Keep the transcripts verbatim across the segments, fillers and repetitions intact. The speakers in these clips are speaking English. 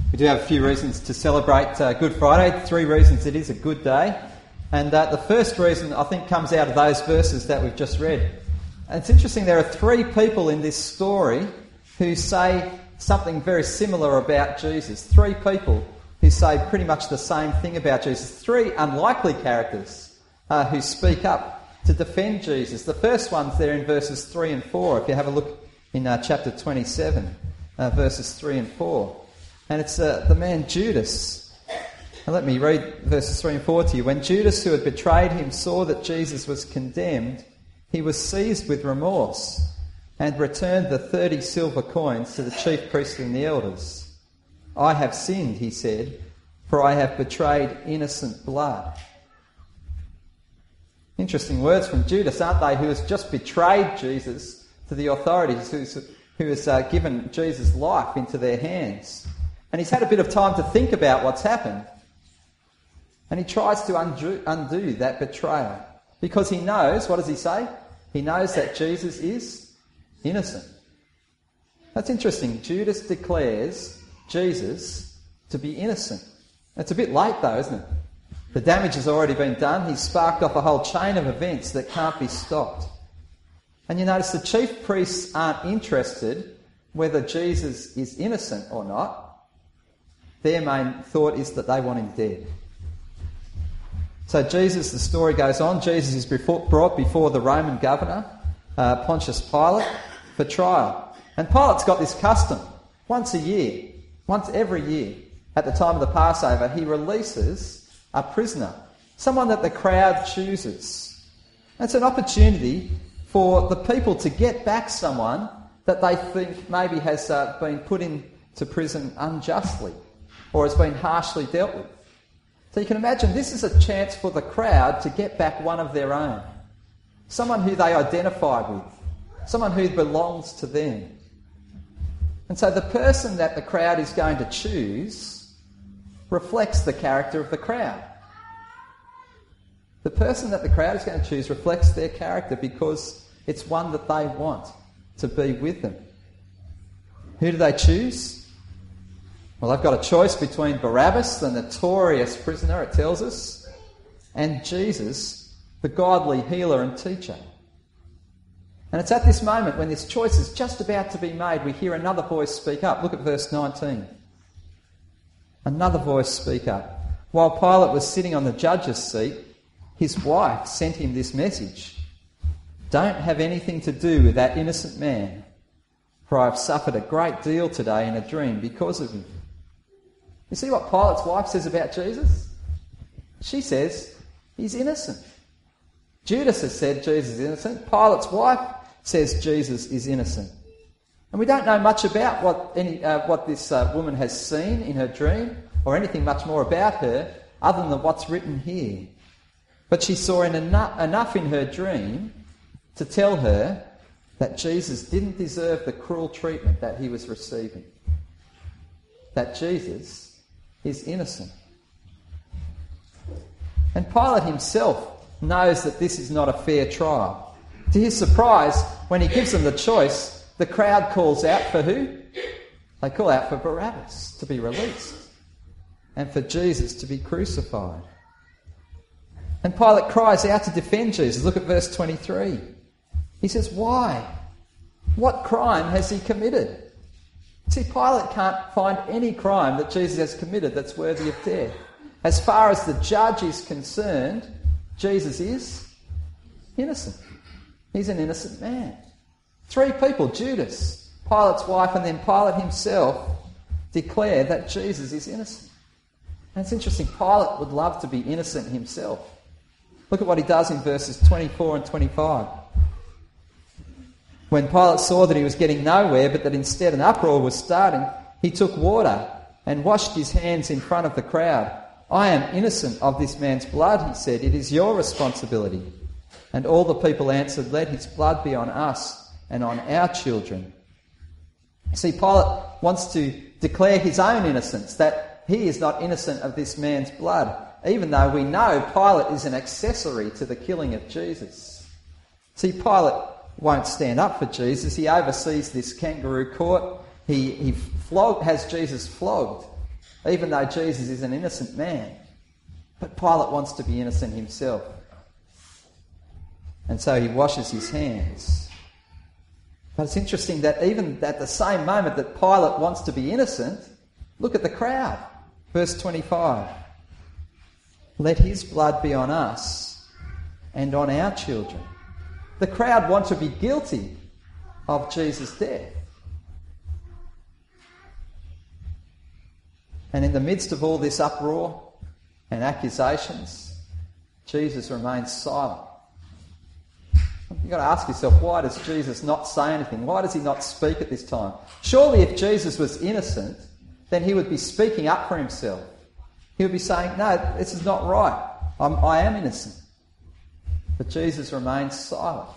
We do have a few reasons to celebrate uh, Good Friday, three reasons it is a good day. And uh, the first reason, I think, comes out of those verses that we've just read. And it's interesting, there are three people in this story who say something very similar about Jesus. Three people who say pretty much the same thing about Jesus. Three unlikely characters uh, who speak up to defend Jesus. The first one's there in verses three and four, if you have a look in uh, chapter twenty-seven, uh, verses three and four. And it's uh, the man Judas. And let me read verses three and four to you. When Judas, who had betrayed him, saw that Jesus was condemned, he was seized with remorse and returned the thirty silver coins to the chief priests and the elders. I have sinned, he said, for I have betrayed innocent blood. Interesting words from Judas, aren't they, who has just betrayed Jesus to the authorities, who's, who has uh, given Jesus' life into their hands. And he's had a bit of time to think about what's happened. And he tries to undo, undo that betrayal. Because he knows, what does he say? He knows that Jesus is innocent. That's interesting. Judas declares Jesus to be innocent. It's a bit late though, isn't it? The damage has already been done. He's sparked off a whole chain of events that can't be stopped. And you notice the chief priests aren't interested whether Jesus is innocent or not. Their main thought is that they want him dead. So Jesus, the story goes on, Jesus is before, brought before the Roman governor, uh, Pontius Pilate, for trial. And Pilate's got this custom. Once a year, once every year, at the time of the Passover, he releases a prisoner, someone that the crowd chooses. It's an opportunity for the people to get back someone that they think maybe has uh, been put into prison unjustly or has been harshly dealt with. So you can imagine this is a chance for the crowd to get back one of their own, someone who they identify with, someone who belongs to them. And so the person that the crowd is going to choose reflects the character of the crowd. The person that the crowd is going to choose reflects their character because it's one that they want to be with them. Who do they choose? Well, they've got a choice between Barabbas, the notorious prisoner, it tells us, and Jesus, the godly healer and teacher. And it's at this moment when this choice is just about to be made, we hear another voice speak up. Look at verse nineteen. Another voice speak up. While Pilate was sitting on the judge's seat, his wife sent him this message. Don't have anything to do with that innocent man, for I have suffered a great deal today in a dream because of him. You see what Pilate's wife says about Jesus? She says he's innocent. Judas has said Jesus is innocent. Pilate's wife says Jesus is innocent. And we don't know much about what any uh, what this uh, woman has seen in her dream or anything much more about her other than what's written here. But she saw in enough, enough in her dream to tell her that Jesus didn't deserve the cruel treatment that he was receiving. That Jesus is innocent. And Pilate himself knows that this is not a fair trial. To his surprise, when he gives them the choice, the crowd calls out for who? They call out for Barabbas to be released and for Jesus to be crucified. And Pilate cries out to defend Jesus. Look at verse twenty-three. He says, why? What crime has he committed? See, Pilate can't find any crime that Jesus has committed that's worthy of death. As far as the judge is concerned, Jesus is innocent. He's an innocent man. Three people, Judas, Pilate's wife, and then Pilate himself, declare that Jesus is innocent. And it's interesting, Pilate would love to be innocent himself. Look at what he does in verses twenty-four and twenty-five. When Pilate saw that he was getting nowhere, but that instead an uproar was starting, he took water and washed his hands in front of the crowd. I am innocent of this man's blood, he said. It is your responsibility. And all the people answered, let his blood be on us and on our children. See, Pilate wants to declare his own innocence, that he is not innocent of this man's blood, even though we know Pilate is an accessory to the killing of Jesus. See, Pilate won't stand up for Jesus. He oversees this kangaroo court. He, he flog, has Jesus flogged. even though Jesus is an innocent man. But Pilate wants to be innocent himself. And so he washes his hands. But it's interesting that even at the same moment that Pilate wants to be innocent, look at the crowd. Verse twenty-five. Let his blood be on us and on our children. The crowd want to be guilty of Jesus' death. And in the midst of all this uproar and accusations, Jesus remains silent. You've got to ask yourself, why does Jesus not say anything? Why does he not speak at this time? Surely if Jesus was innocent, then he would be speaking up for himself. He would be saying, no, this is not right. I'm, I am innocent. But Jesus remains silent.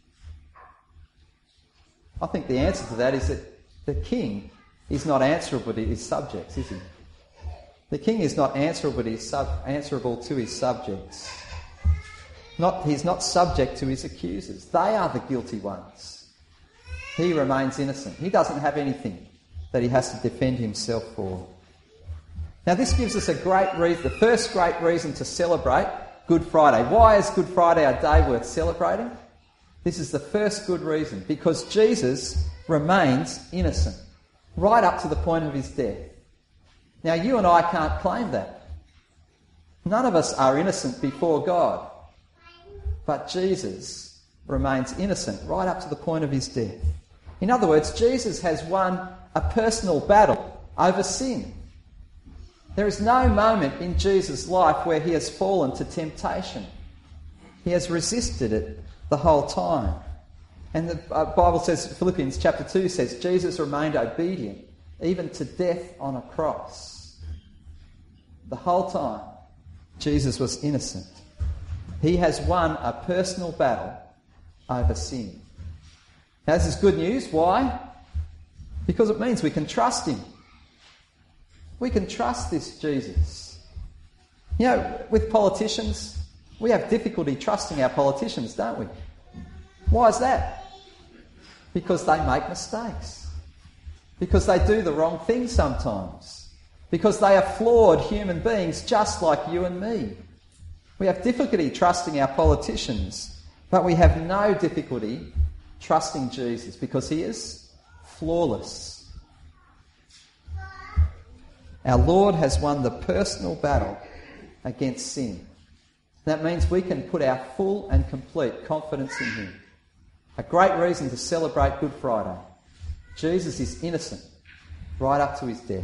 I think the answer to that is that the king is not answerable to his subjects, is he? The king is not answerable to his, sub, answerable to his subjects. Not, he's not subject to his accusers. They are the guilty ones. He remains innocent. He doesn't have anything that he has to defend himself for. Now this gives us a great reason, the first great reason to celebrate Good Friday. Why is Good Friday a day worth celebrating? This is the first good reason. Because Jesus remains innocent right up to the point of his death. Now you and I can't claim that. None of us are innocent before God. But Jesus remains innocent right up to the point of his death. In other words, Jesus has won a personal battle over sin. There is no moment in Jesus' life where he has fallen to temptation. He has resisted it the whole time. And the Bible says, Philippians chapter two says, Jesus remained obedient even to death on a cross. The whole time, Jesus was innocent. He has won a personal battle over sin. Now this is good news. Why? Because it means we can trust him. We can trust this Jesus. You know, with politicians, we have difficulty trusting our politicians, don't we? Why is that? Because they make mistakes. Because they do the wrong thing sometimes. Because they are flawed human beings just like you and me. We have difficulty trusting our politicians, but we have no difficulty trusting Jesus because he is flawless. Our Lord has won the personal battle against sin. That means we can put our full and complete confidence in him. A great reason to celebrate Good Friday. Jesus is innocent right up to his death.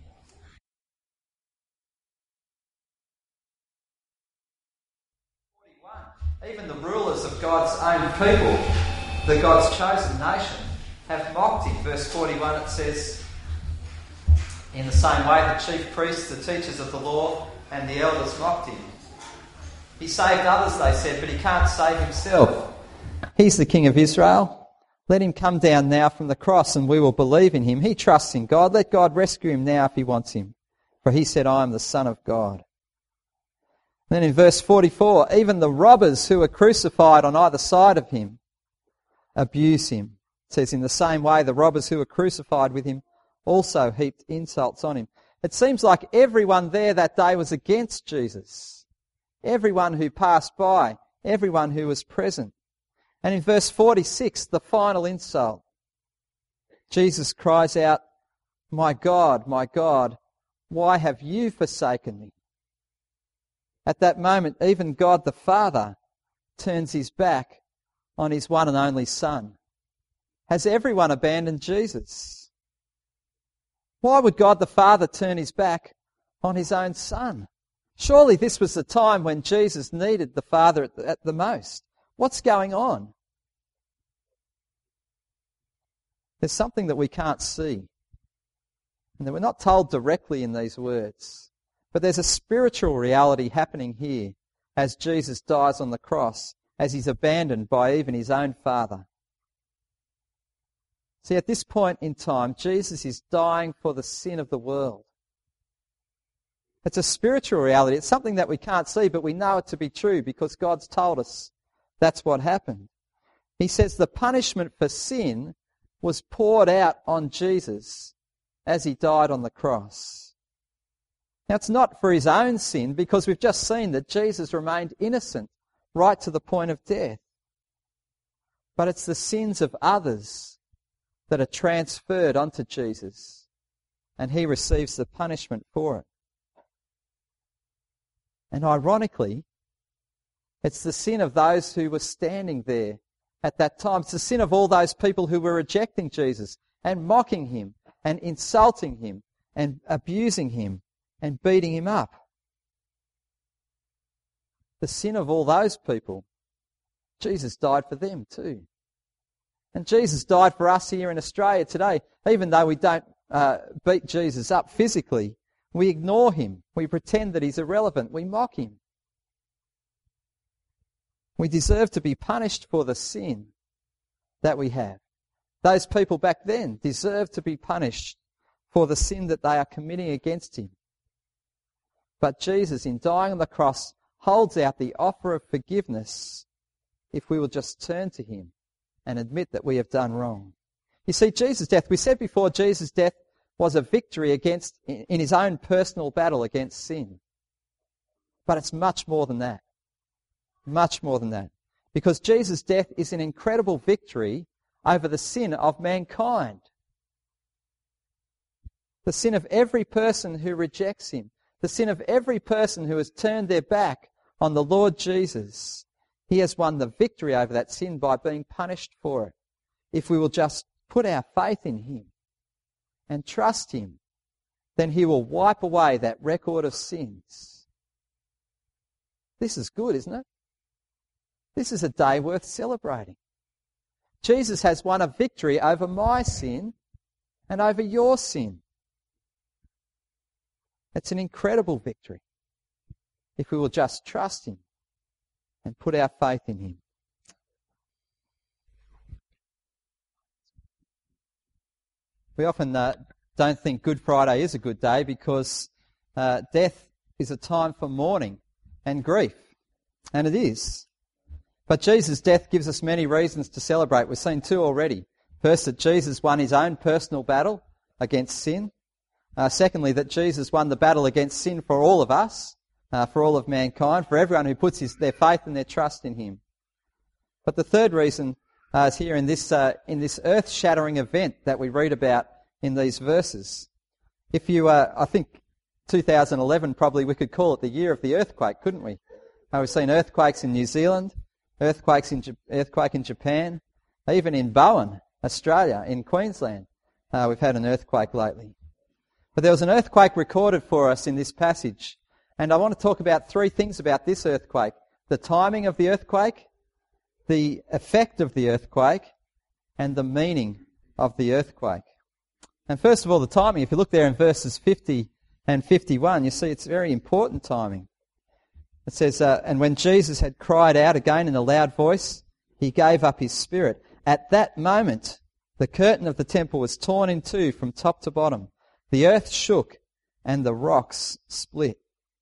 Even the rulers of God's own people, the God's chosen nation, have mocked him. Verse forty-one, it says, in the same way the chief priests, the teachers of the law, and the elders mocked him. He saved others, they said, but he can't save himself. He's the King of Israel. Let him come down now from the cross and we will believe in him. He trusts in God. Let God rescue him now if he wants him. For he said, I am the Son of God. Then in verse forty-four, even the robbers who were crucified on either side of him abuse him. It says, in the same way, the robbers who were crucified with him also heaped insults on him. It seems like everyone there that day was against Jesus. Everyone who passed by, everyone who was present. And in verse forty-six, the final insult, Jesus cries out, my God, my God, why have you forsaken me? At that moment, even God the Father turns his back on his one and only Son. Has everyone abandoned Jesus? Why would God the Father turn his back on his own Son? Surely this was the time when Jesus needed the Father at the, at the most. What's going on? There's something that we can't see, and that we're not told directly in these words. But there's a spiritual reality happening here as Jesus dies on the cross, as he's abandoned by even his own Father. See, at this point in time, Jesus is dying for the sin of the world. It's a spiritual reality. It's something that we can't see, but we know it to be true because God's told us that's what happened. He says the punishment for sin was poured out on Jesus as he died on the cross. Now, it's not for his own sin, because we've just seen that Jesus remained innocent right to the point of death. But it's the sins of others that are transferred onto Jesus, and he receives the punishment for it. And ironically, it's the sin of those who were standing there at that time. It's the sin of all those people who were rejecting Jesus and mocking him and insulting him and abusing him and beating him up. The sin of all those people, Jesus died for them too. And Jesus died for us here in Australia today. Even though we don't uh, beat Jesus up physically, we ignore him. We pretend that he's irrelevant. We mock him. We deserve to be punished for the sin that we have. Those people back then deserve to be punished for the sin that they are committing against him. But Jesus, in dying on the cross, holds out the offer of forgiveness if we will just turn to him and admit that we have done wrong. You see, Jesus' death, we said before, Jesus' death was a victory against, in his own personal battle against sin. But it's much more than that. Much more than that. Because Jesus' death is an incredible victory over the sin of mankind. The sin of every person who rejects him. The sin of every person who has turned their back on the Lord Jesus. He has won the victory over that sin by being punished for it. If we will just put our faith in him and trust him, then he will wipe away that record of sins. This is good, isn't it? This is a day worth celebrating. Jesus has won a victory over my sin and over your sin. It's an incredible victory if we will just trust him and put our faith in him. We often uh, don't think Good Friday is a good day because uh, death is a time for mourning and grief, and it is. But Jesus' death gives us many reasons to celebrate. We've seen two already. First, that Jesus won his own personal battle against sin. Uh, secondly, that Jesus won the battle against sin for all of us, uh, for all of mankind, for everyone who puts his, their faith and their trust in him. But the third reason uh, is here in this uh, in this earth-shattering event that we read about in these verses. If you, uh, I think, two thousand eleven probably we could call it the year of the earthquake, couldn't we? Uh, we've seen earthquakes in New Zealand, earthquakes in earthquake in Japan, even in Bowen, Australia, in Queensland. Uh, we've had an earthquake lately. But there was an earthquake recorded for us in this passage. And I want to talk about three things about this earthquake. The timing of the earthquake, the effect of the earthquake, and the meaning of the earthquake. And first of all, the timing. If you look there in verses fifty and fifty-one, you see it's very important timing. It says, uh, and when Jesus had cried out again in a loud voice, he gave up his spirit. At that moment, the curtain of the temple was torn in two from top to bottom. The earth shook and the rocks split.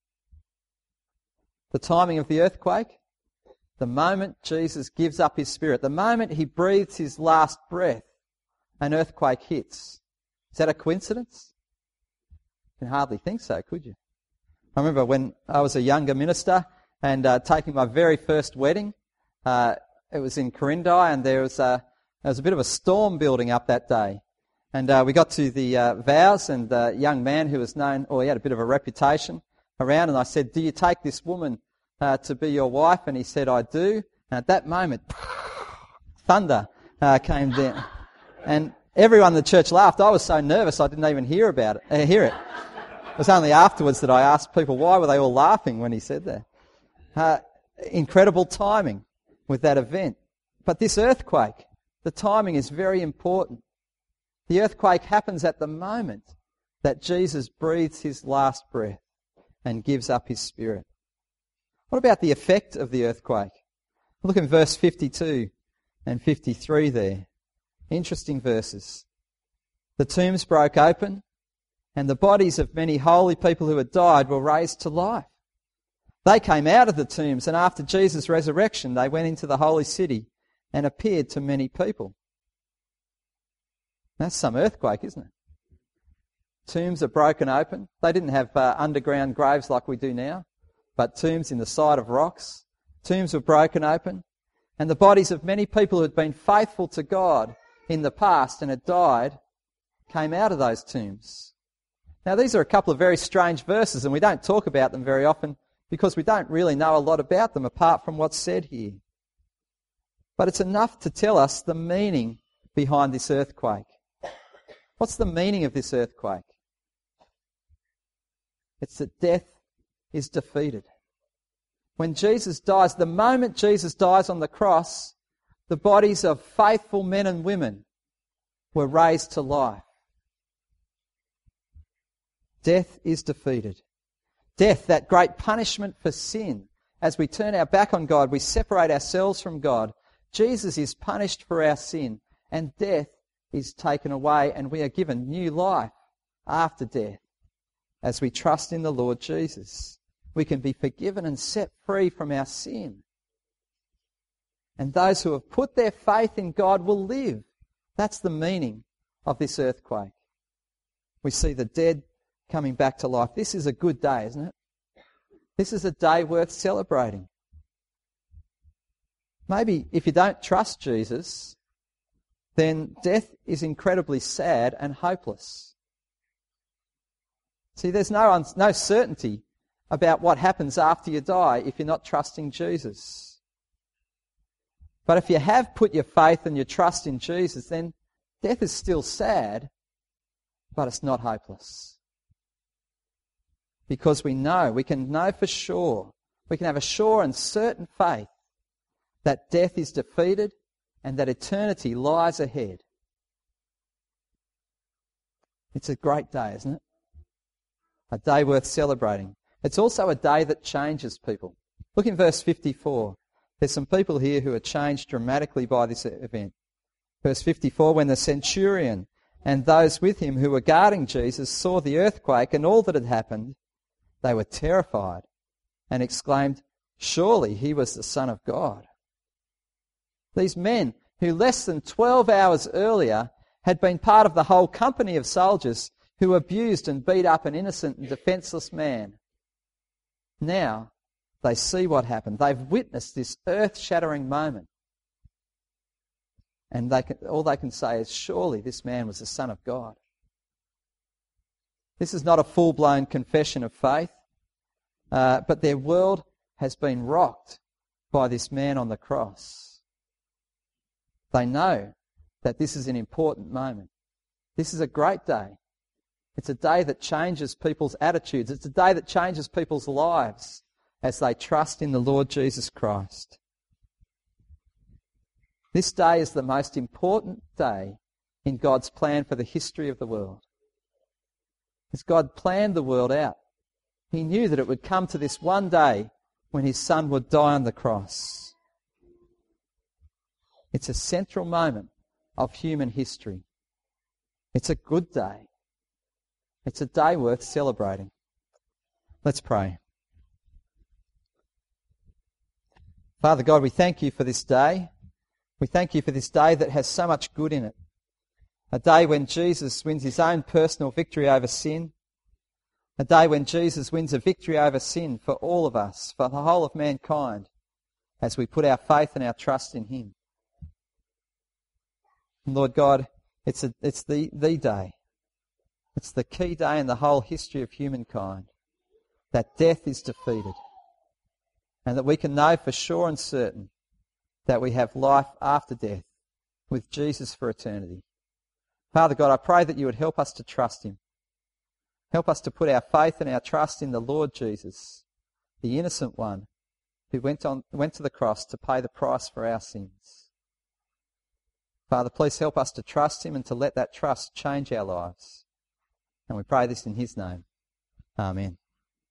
The timing of the earthquake, the moment Jesus gives up his spirit, the moment he breathes his last breath, an earthquake hits. Is that a coincidence? You can hardly think so, could you? I remember when I was a younger minister and uh, taking my very first wedding. Uh, it was in Corindi, and there was, a, there was a bit of a storm building up that day. And uh, we got to the uh, vows, and the young man who was known, or he had a bit of a reputation around, and I said, do you take this woman uh, to be your wife? And he said, I do. And at that moment, thunder uh, came down. And everyone in the church laughed. I was so nervous I didn't even hear about it. Uh, hear it. It was only afterwards that I asked people why were they all laughing when he said that. Uh, incredible timing with that event. But this earthquake, the timing is very important. The earthquake happens at the moment that Jesus breathes his last breath and gives up his spirit. What about the effect of the earthquake? Look in verse fifty-two and fifty-three there. Interesting verses. The tombs broke open, and the bodies of many holy people who had died were raised to life. They came out of the tombs, and after Jesus' resurrection, they went into the holy city and appeared to many people. That's some earthquake, isn't it? tombs are broken open. They didn't have uh, underground graves like we do now, but tombs in the side of rocks. Tombs were broken open, and the bodies of many people who had been faithful to God in the past and had died came out of those tombs. Now, these are a couple of very strange verses, and we don't talk about them very often because we don't really know a lot about them apart from what's said here. But it's enough to tell us the meaning behind this earthquake. What's the meaning of this earthquake? It's that death is defeated. When Jesus dies, the moment Jesus dies on the cross, the bodies of faithful men and women were raised to life. Death is defeated. Death, that great punishment for sin. As we turn our back on God, we separate ourselves from God. Jesus is punished for our sin, and death is taken away, and we are given new life after death as we trust in the Lord Jesus. We can be forgiven and set free from our sin. And those who have put their faith in God will live. That's the meaning of this earthquake. We see the dead coming back to life. This is a good day, isn't it? This is a day worth celebrating. Maybe if you don't trust Jesus, then death is incredibly sad and hopeless. See, there's no, no certainty about what happens after you die if you're not trusting Jesus. But if you have put your faith and your trust in Jesus, then death is still sad, but it's not hopeless. Because we know, we can know for sure, we can have a sure and certain faith that death is defeated and that eternity lies ahead. It's a great day, isn't it? A day worth celebrating. It's also a day that changes people. Look in verse fifty-four. There's some people here who are changed dramatically by this event. Verse fifty-four, when the centurion and those with him who were guarding Jesus saw the earthquake and all that had happened, they were terrified and exclaimed, "Surely he was the Son of God." These men, who less than twelve hours earlier had been part of the whole company of soldiers who abused and beat up an innocent and defenceless man, now they see what happened. They've witnessed this earth-shattering moment. And they can, all they can say is, surely this man was the Son of God. This is not a full-blown confession of faith, uh, but their world has been rocked by this man on the cross. They know that this is an important moment. This is a great day. It's a day that changes people's attitudes. It's a day that changes people's lives as they trust in the Lord Jesus Christ. This day is the most important day in God's plan for the history of the world. As God planned the world out, He knew that it would come to this one day when His Son would die on the cross. It's a central moment of human history. It's a good day. It's a day worth celebrating. Let's pray. Father God, we thank You for this day. We thank You for this day that has so much good in it. A day when Jesus wins His own personal victory over sin. A day when Jesus wins a victory over sin for all of us, for the whole of mankind, as we put our faith and our trust in Him. And Lord God, it's, a, it's the, the day. It's the key day in the whole history of humankind that death is defeated and that we can know for sure and certain that we have life after death with Jesus for eternity. Father God, I pray that You would help us to trust Him. Help us to put our faith and our trust in the Lord Jesus, the innocent one who went on went to the cross to pay the price for our sins. Father, please help us to trust Him and to let that trust change our lives. And we pray this in His name. Amen.